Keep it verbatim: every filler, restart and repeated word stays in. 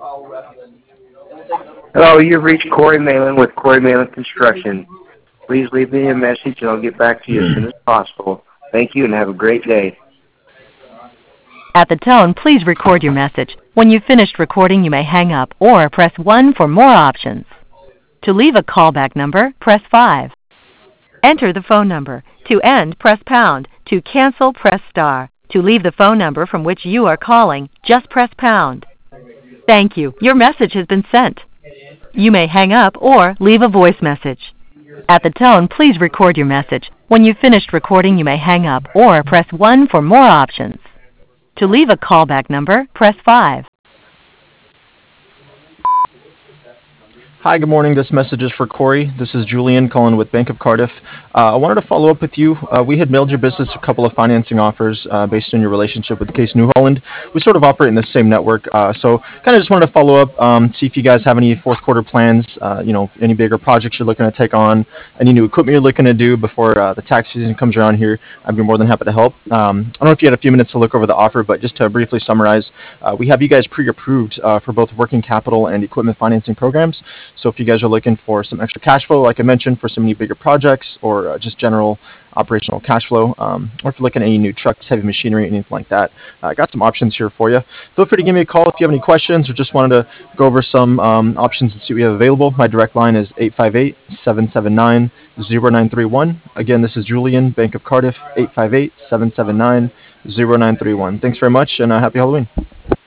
Hello, you've reached Corey Malin with Corey Malin Construction. Please leave me a message and I'll get back to you as soon as possible. Thank you and have a great day. At the tone, please record your message. When you've finished recording, you may hang up or press one for more options. To leave a callback number, press five. Enter the phone number. To end, press pound. To cancel, press star. To leave the phone number from which you are calling, just press pound. Thank you. Your message has been sent. You may hang up or leave a voice message. At the tone, please record your message. When you've finished recording, you may hang up or press one for more options. To leave a callback number, press five. Hi, good morning. This message is for Corey. This is Julian calling with Bank of Cardiff. Uh, I wanted to follow up with you. Uh, we had mailed your business a couple of financing offers uh, based on your relationship with Case New Holland. We sort of operate in the same network, uh, so kind of just wanted to follow up, um, see if you guys have any fourth quarter plans, uh, you know, any bigger projects you're looking to take on, any new equipment you're looking to do before uh, the tax season comes around here. I'd be more than happy to help. Um, I don't know if you had a few minutes to look over the offer, but just to briefly summarize, uh, we have you guys pre-approved uh, for both working capital and equipment financing programs. So if you guys are looking for some extra cash flow, like I mentioned, for some new bigger projects or uh, just general operational cash flow, um, or if you're looking at any new trucks, heavy machinery, anything like that, I uh, got some options here for you. Feel free to give me a call if you have any questions or just wanted to go over some um, options and see what we have available. My direct line is eight five eight, seven seven nine, zero nine three one. Again, this is Julian, Bank of Cardiff, eight five eight, seven seven nine, zero nine three one. Thanks very much, and uh, happy Halloween.